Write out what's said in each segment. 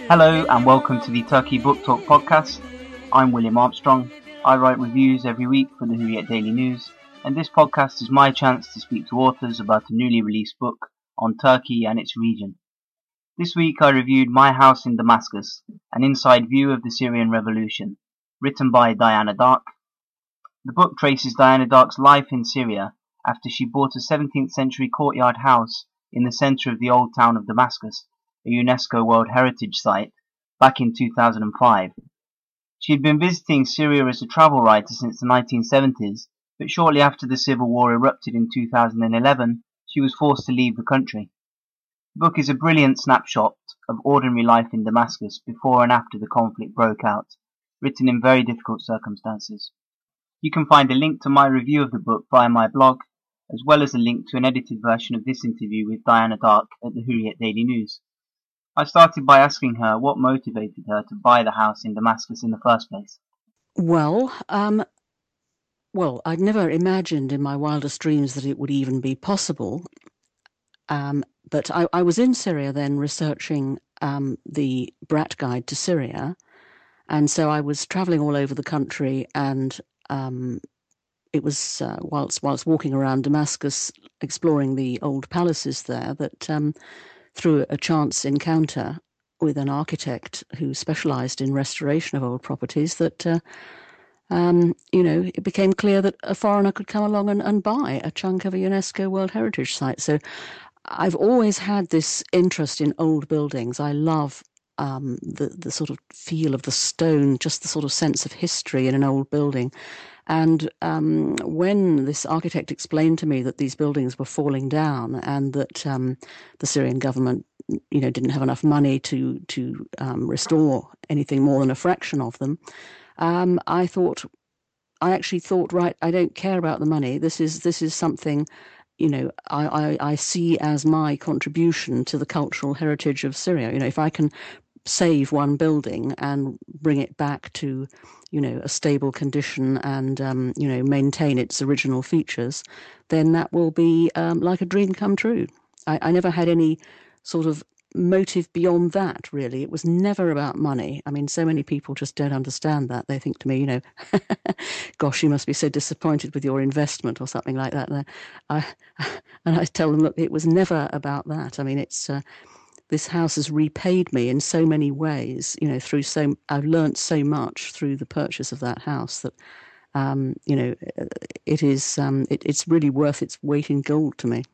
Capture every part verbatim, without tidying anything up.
Hello and welcome to the Turkey Book Talk podcast. I'm William Armstrong. I write reviews every week for the Hurriyet Daily News, and this podcast is my chance to speak to authors about a newly released book on Turkey and its region. This week I reviewed My House in Damascus, an inside view of the Syrian Revolution, written by Diana Dark. The book traces Diana Dark's life in Syria after she bought a seventeenth century courtyard house in the centre of the old town of Damascus, a UNESCO World Heritage Site, back in two thousand five. She had been visiting Syria as a travel writer since the nineteen seventies, but shortly after the civil war erupted in two thousand eleven, she was forced to leave the country. The book is a brilliant snapshot of ordinary life in Damascus before and after the conflict broke out, written in very difficult circumstances. You can find a link to my review of the book via my blog, as well as a link to an edited version of this interview with Diana Dark at the Hurriyet Daily News. I started by asking her what motivated her to buy the house in Damascus in the first place. Well, um, well, I'd never imagined in my wildest dreams that it would even be possible. Um, but I, I was in Syria then researching um, the Brat Guide to Syria. And so I was traveling all over the country, and um, it was uh, whilst, whilst walking around Damascus, exploring the old palaces there, that um, through a chance encounter with an architect who specialised in restoration of old properties, that, uh, um, you know, it became clear that a foreigner could come along and, and buy a chunk of a UNESCO World Heritage Site. So I've always had this interest in old buildings. I love um, the, the sort of feel of the stone, just the sort of sense of history in an old building. And um, when this architect explained to me that these buildings were falling down and that um, the Syrian government, you know, didn't have enough money to to um, restore anything more than a fraction of them, um, I thought, I actually thought, right, I don't care about the money. This is this is something, you know, I, I, I see as my contribution to the cultural heritage of Syria. You know, if I can save one building and bring it back to, you know, a stable condition and, um, you know, maintain its original features, then that will be um, like a dream come true. I, I never had any sort of motive beyond that, really. It was never about money. I mean, so many people just don't understand that. They think to me, you know, gosh, you must be so disappointed with your investment or something like that. And I, and I tell them, look, it was never about that. I mean, it's... Uh, This house has repaid me in so many ways, you know, through so, I've learnt so much through the purchase of that house that, um, you know, it is, um, it, it's really worth its weight in gold to me.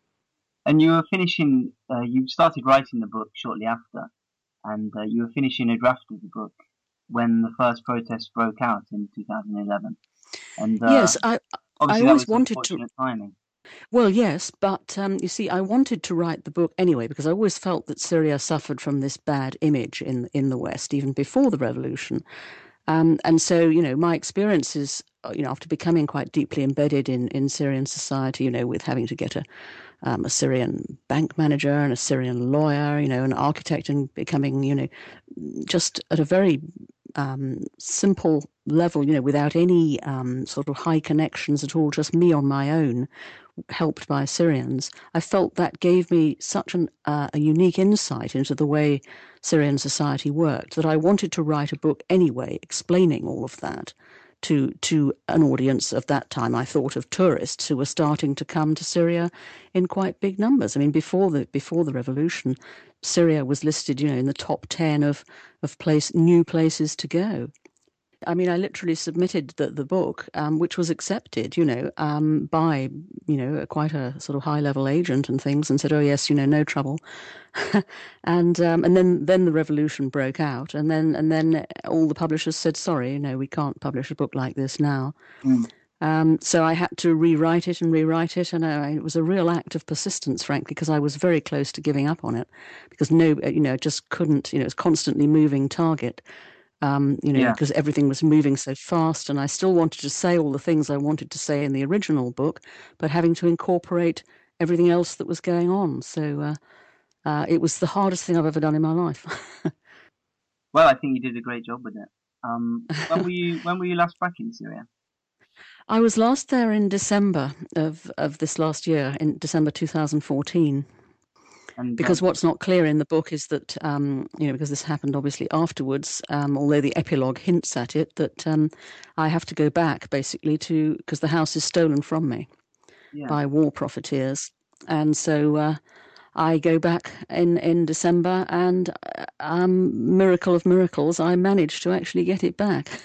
And you were finishing, uh, you started writing the book shortly after, and uh, you were finishing a draft of the book when the first protests broke out in two thousand eleven. And uh, yes, I, I always that was wanted to. Timing. Well, yes, but um, you see, I wanted to write the book anyway because I always felt that Syria suffered from this bad image in in the West, even before the revolution. Um, and so, you know, my experiences, you know, after becoming quite deeply embedded in, in Syrian society, you know, with having to get a, um, a Syrian bank manager and a Syrian lawyer, you know, an architect, and becoming, you know, just at a very um, simple level, you know, without any um, sort of high connections at all, just me on my own, helped by Syrians, I felt that gave me such an, uh, a unique insight into the way Syrian society worked that I wanted to write a book anyway, explaining all of that to to an audience of that time. I thought of tourists who were starting to come to Syria in quite big numbers. I mean, before the before the revolution, Syria was listed, you know, in the top ten of of place new places to go. I mean, I literally submitted the, the book, um, which was accepted, you know, um, by, you know, quite a sort of high-level agent and things, and said, oh, yes, you know, no trouble. and um, and then, then the revolution broke out, and then and then all the publishers said, sorry, you know, we can't publish a book like this now. Mm. Um, so I had to rewrite it and rewrite it, and uh, it was a real act of persistence, frankly, because I was very close to giving up on it, because no, you know, just couldn't, you know, it's a constantly moving target. Um, you know, yeah. because everything was moving so fast, and I still wanted to say all the things I wanted to say in the original book, but having to incorporate everything else that was going on. So uh, uh, it was the hardest thing I've ever done in my life. Well, I think you did a great job with it. Um, when were you when were you last back in Syria? I was last there in December of, of this last year, in December two thousand fourteen. And Because um, what's not clear in the book is that, um, you know, because this happened obviously afterwards, um, although the epilogue hints at it, that um, I have to go back basically to, because the house is stolen from me yeah, by war profiteers. And so uh, I go back in, in December and, uh, um, miracle of miracles, I managed to actually get it back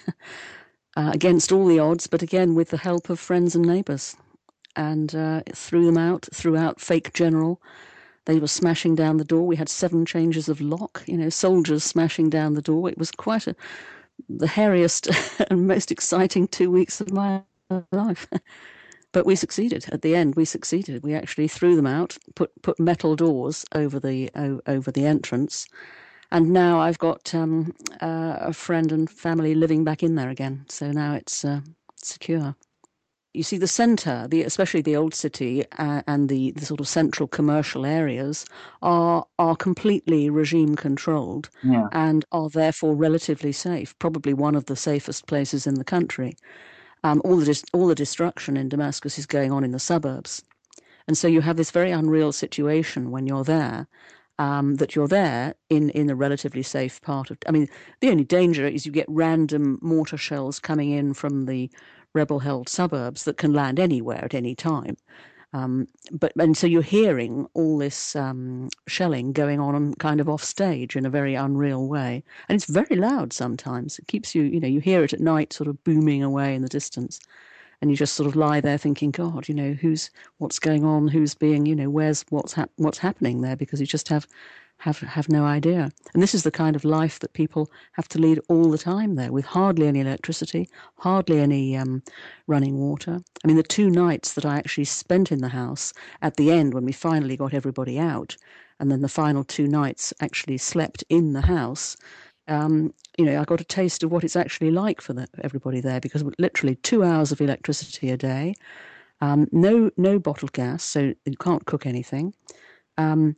uh, against all the odds, but again with the help of friends and neighbours. And uh, threw them out, threw out fake general. They were smashing down the door. We had seven changes of lock, you know, soldiers smashing down the door. It was quite a, the hairiest and most exciting two weeks of my life. But we succeeded. At the end, we succeeded. We actually threw them out, put put metal doors over the o- over the entrance, and now I've got um, uh, a friend and family living back in there again. So now it's uh, secure. You see, the centre, the, especially the old city uh, and the, the sort of central commercial areas, are are completely regime controlled yeah, and are therefore relatively safe. Probably one of the safest places in the country. Um, all the dis- all the destruction in Damascus is going on in the suburbs, and so you have this very unreal situation when you're there. Um, that you're there in, in a relatively safe part of... I mean, the only danger is you get random mortar shells coming in from the rebel-held suburbs that can land anywhere at any time. Um, but and so you're hearing all this um, shelling going on kind of off stage in a very unreal way, and it's very loud sometimes. It keeps you, you know, you hear it at night, sort of booming away in the distance, and you just sort of lie there thinking, God, you know, who's what's going on, who's being, you know, where's what's hap- what's happening there, because you just have have have no idea. And this is the kind of life that people have to lead all the time there, with hardly any electricity, hardly any um, running water. I mean, the two nights that I actually spent in the house at the end, when we finally got everybody out, and then the final two nights actually slept in the house, um, you know, I got a taste of what it's actually like for the, everybody there, because literally two hours of electricity a day, um, no no bottled gas, so you can't cook anything, um,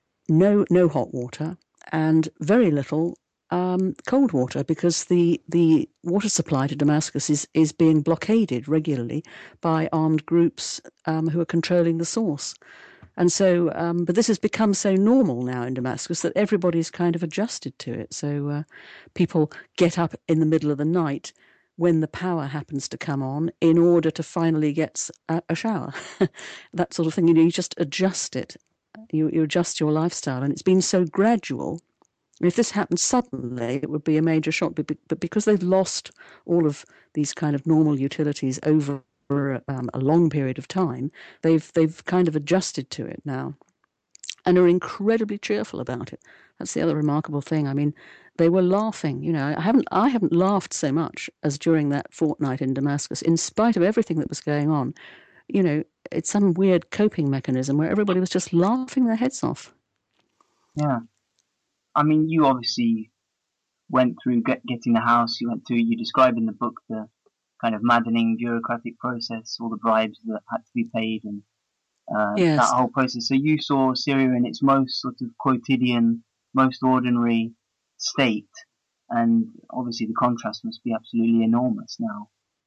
no no hot water, and very little um, cold water, because the the water supply to Damascus is is being blockaded regularly by armed groups um, who are controlling the source. And so, um, but this has become so normal now in Damascus that everybody's kind of adjusted to it. So uh, people get up in the middle of the night when the power happens to come on in order to finally get a, a shower. That sort of thing. You know, you just adjust it. You, you adjust your lifestyle. And it's been so gradual. If this happened suddenly, it would be a major shock. But, but because they've lost all of these kind of normal utilities over for um, a long period of time, they've they've kind of adjusted to it now, and are incredibly cheerful about it. That's the other remarkable thing. I mean, they were laughing. You know, I haven't I haven't laughed so much as during that fortnight in Damascus, in spite of everything that was going on. You know, it's some weird coping mechanism where everybody was just laughing their heads off. yeah. I mean, you obviously went through get, getting the house. You went through. You describe in the book the kind of maddening bureaucratic process, all the bribes that had to be paid, and uh, that Yes. whole process. So you saw Syria in its most sort of quotidian, most ordinary state, and obviously the contrast must be absolutely enormous now.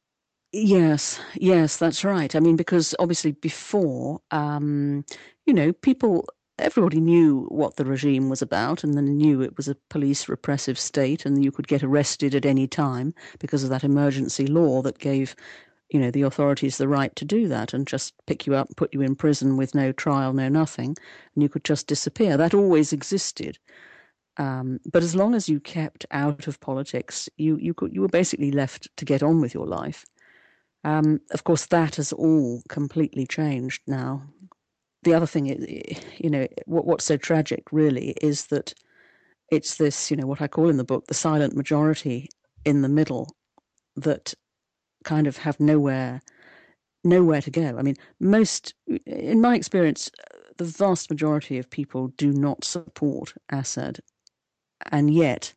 Yes, yes, that's right. I mean, because obviously before, um, you know, people, everybody knew what the regime was about, and then knew it was a police repressive state, and you could get arrested at any time because of that emergency law that gave, you know, the authorities the right to do that and just pick you up, put you in prison with no trial, no nothing, and you could just disappear. That always existed. Um, but as long as you kept out of politics, you you could you were basically left to get on with your life. Um, of course, that has all completely changed now. The other thing, is, you know, what, what's so tragic really is that it's this, you know, what I call in the book, the silent majority in the middle that kind of have nowhere, nowhere to go. I mean, most, in my experience, the vast majority of people do not support Assad, and yet,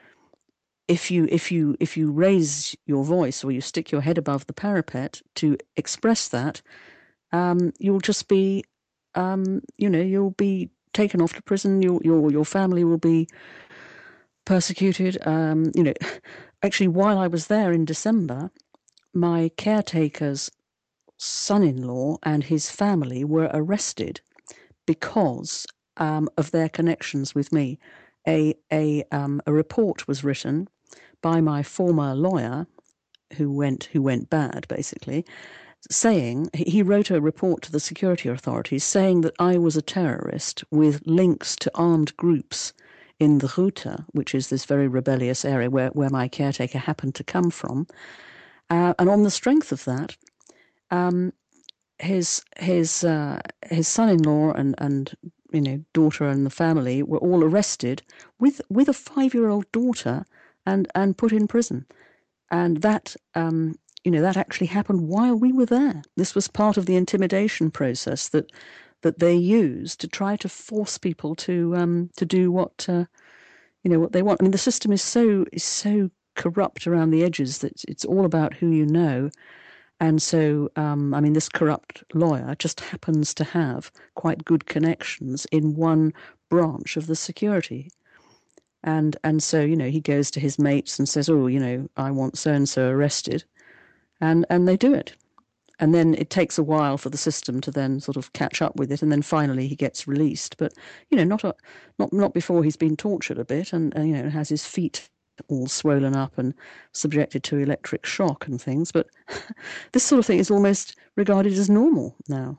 if you if you if you raise your voice or you stick your head above the parapet to express that, um, you'll just be, um, you know, you'll be taken off to prison. Your your your family will be persecuted. Um, you know, actually, while I was there in December, my caretaker's son-in-law and his family were arrested because um, of their connections with me. A a um, a report was written by my former lawyer, who went who went bad, basically, saying he wrote a report to the security authorities saying that I was a terrorist with links to armed groups in the Ghouta, which is this very rebellious area where, where my caretaker happened to come from. Uh, and on the strength of that, um, his his uh, his son-in-law and and you know daughter and the family were all arrested with with a five-year-old daughter and and put in prison. And that um, you know that actually happened while we were there. This was part of the intimidation process that that they use to try to force people to um, to do what uh, you know what they want. I mean, the system is so is so corrupt around the edges that it's, it's all about who you know. And so, um, I mean, this corrupt lawyer just happens to have quite good connections in one branch of the security. And and so, you know, he goes to his mates and says, oh, you know, I want so-and-so arrested. And, and they do it. And then it takes a while for the system to then sort of catch up with it. And then finally he gets released. But, you know, not a, not not before he's been tortured a bit and, and, you know, has his feet all swollen up and subjected to electric shock and things. But this sort of thing is almost regarded as normal now.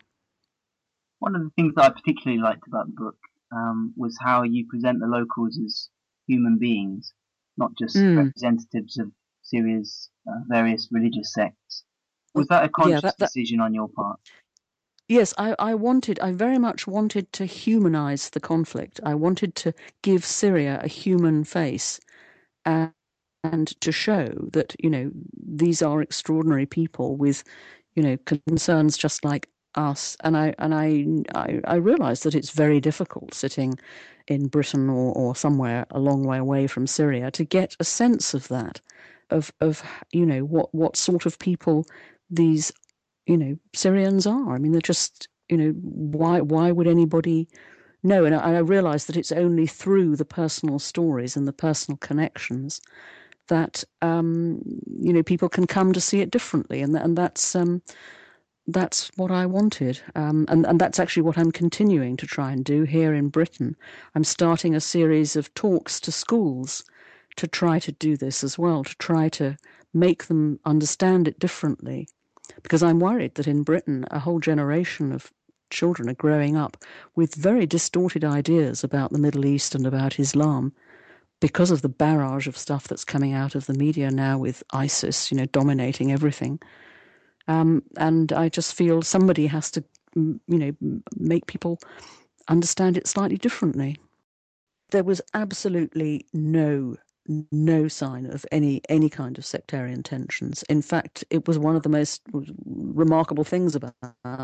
One of the things that I particularly liked about the book um, was how you present the locals as human beings, not just mm. representatives of Syria's uh, various religious sects. Was that a conscious yeah, that, that, decision on your part? Yes, I, I wanted, I very much wanted to humanize the conflict. I wanted to give Syria a human face. Uh, and to show that, you know, these are extraordinary people with, you know, concerns just like us. And I and I I, I realised that it's very difficult sitting in Britain or, or somewhere a long way away from Syria to get a sense of that, of of you know what what sort of people these you know Syrians are. I mean, they're just you know why why would anybody know? And I, I realised that it's only through the personal stories and the personal connections that um, you know people can come to see it differently, and and that's um, that's what I wanted, um, and and that's actually what I'm continuing to try and do here in Britain. I'm starting a series of talks to schools to try to do this as well, to try to make them understand it differently, because I'm worried that in Britain a whole generation of children are growing up with very distorted ideas about the Middle East and about Islam, because of the barrage of stuff that's coming out of the media now with ISIS, you know, dominating everything. Um, and I just feel somebody has to, you know, make people understand it slightly differently. There was absolutely no no sign of any any kind of sectarian tensions. In fact, it was one of the most remarkable things about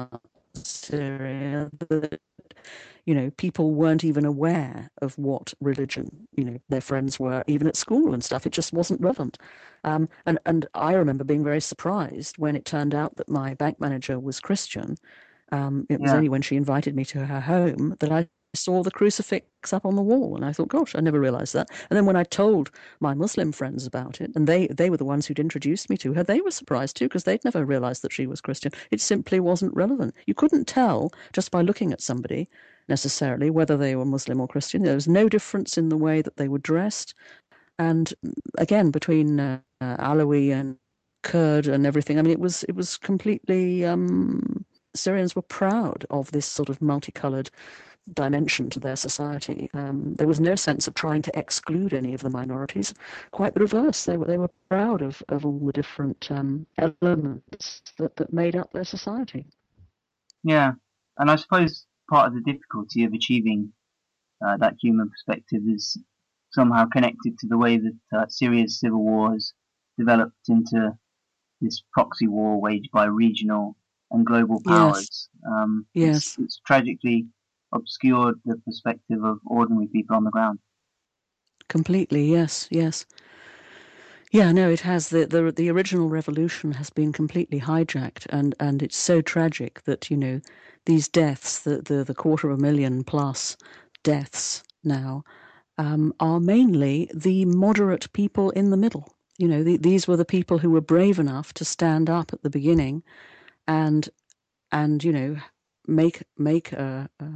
Syria that, you know, people weren't even aware of what religion, you know, their friends were, even at school and stuff. It just wasn't relevant. Um, and, and I remember being very surprised when it turned out that my bank manager was Christian. Um, it was yeah. only when she invited me to her home that I saw the crucifix up on the wall. And I thought, gosh, I never realized that. And then when I told my Muslim friends about it, and they, they were the ones who'd introduced me to her, they were surprised too, because they'd never realized that she was Christian. It simply wasn't relevant. You couldn't tell just by looking at somebody necessarily whether they were Muslim or Christian. There was no difference in the way that they were dressed. And again, between uh, Alawi and Kurd and everything, I mean, it was it was completely, um, Syrians were proud of this sort of multicolored dimension to their society. Um, there was no sense of trying to exclude any of the minorities. Quite the reverse. They were they were proud of, of all the different um, elements that, that made up their society. Yeah, and I suppose part of the difficulty of achieving uh, that human perspective is somehow connected to the way that uh, Syria's civil war has developed into this proxy war waged by regional and global powers. Yes. Um, yes. It's, it's tragically obscured the perspective of ordinary people on the ground. Completely, yes, yes. Yeah, no, it has. The, the the original revolution has been completely hijacked, and, and it's so tragic that, you know, these deaths, the, the, the quarter of a million plus deaths now, um, are mainly the moderate people in the middle. You know, the, these were the people who were brave enough to stand up at the beginning and, and you know, make make a, a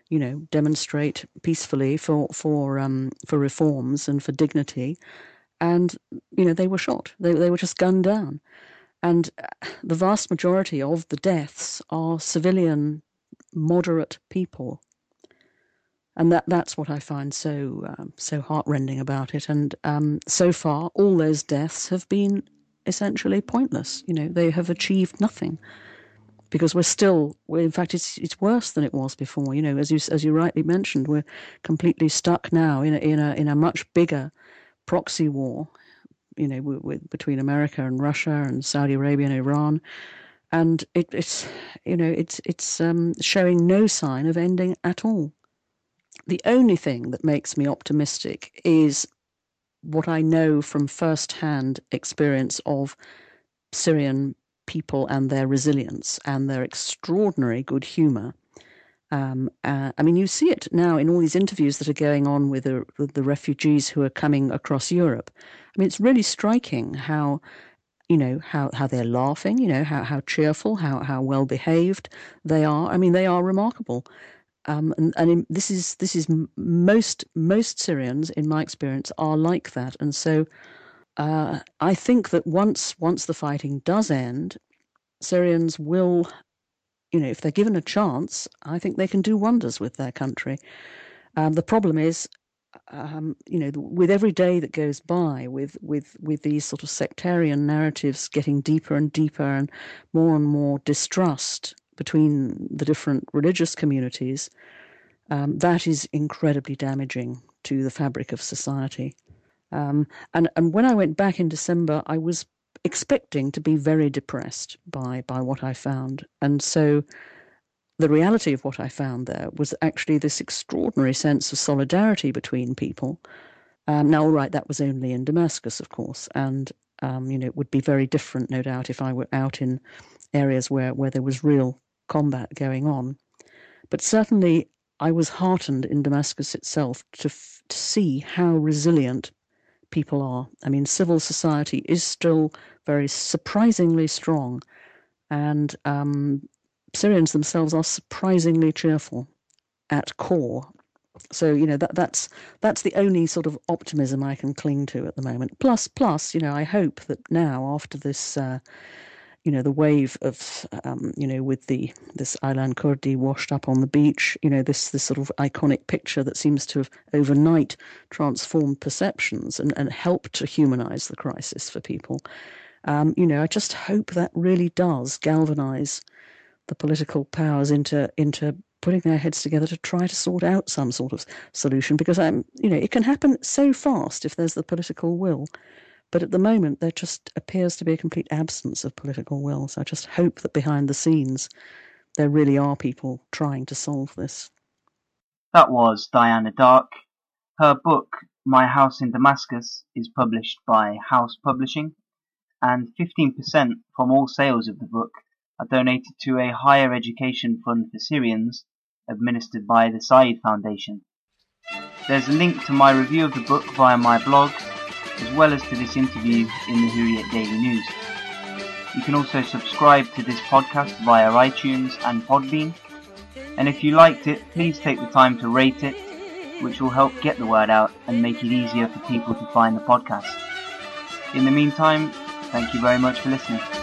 you know, demonstrate peacefully for for um, for reforms and for dignity, and you know they were shot. They they were just gunned down, and the vast majority of the deaths are civilian, moderate people, and that that's what I find so um, so heartrending about it. And um, so far, all those deaths have been essentially pointless. You know, they have achieved nothing. Because we're still, we're, in fact, it's it's worse than it was before. You know, as you as you rightly mentioned, we're completely stuck now in a in a in a much bigger proxy war. You know, with, with, between America and Russia and Saudi Arabia and Iran, and it, it's you know it's it's um, showing no sign of ending at all. The only thing that makes me optimistic is what I know from first-hand experience of Syrian people and their resilience and their extraordinary good humour. Um, uh, I mean, you see it now in all these interviews that are going on with the, with the refugees who are coming across Europe. I mean, it's really striking how, you know, how, how they're laughing, you know, how, how cheerful, how, how well behaved they are. I mean, they are remarkable. Um, and and in, this is this is most most Syrians, in my experience, are like that. And so uh, I think that once once the fighting does end, Syrians will, you know, if they're given a chance, I think they can do wonders with their country. Um, the problem is, um, you know, with every day that goes by, with with with these sort of sectarian narratives getting deeper and deeper, and more and more distrust between the different religious communities, um, that is incredibly damaging to the fabric of society. Um, and, and when I went back in December, I was expecting to be very depressed by, by what I found. And so the reality of what I found there was actually this extraordinary sense of solidarity between people. Um, now, all right, that was only in Damascus, of course, and um, you know, it would be very different, no doubt, if I were out in areas where, where there was real combat going on. But certainly I was heartened in Damascus itself to, f- to see how resilient people are. I mean, civil society is still very surprisingly strong, and um, Syrians themselves are surprisingly cheerful at core. So, you know, that that's that's the only sort of optimism I can cling to at the moment. Plus, plus, you know, I hope that now, after this, uh, you know, the wave of, um, you know, with the this Aylan Kurdi washed up on the beach, you know, this this sort of iconic picture that seems to have overnight transformed perceptions and, and helped to humanize the crisis for people. Um, you know, I just hope that really does galvanize the political powers into into putting their heads together to try to sort out some sort of solution, because I'm, you know, it can happen so fast if there's the political will. But at the moment, there just appears to be a complete absence of political will. So I just hope that behind the scenes, there really are people trying to solve this. That was Diana Dark. Her book, My House in Damascus, is published by House Publishing, and fifteen percent from all sales of the book are donated to a higher education fund for Syrians administered by the Said Foundation. There's a link to my review of the book via my blog, as well as to this interview in the Hurriyet Daily News. You can also subscribe to this podcast via iTunes and Podbean, and if you liked it, please take the time to rate it, which will help get the word out and make it easier for people to find the podcast. In the meantime, thank you very much for listening.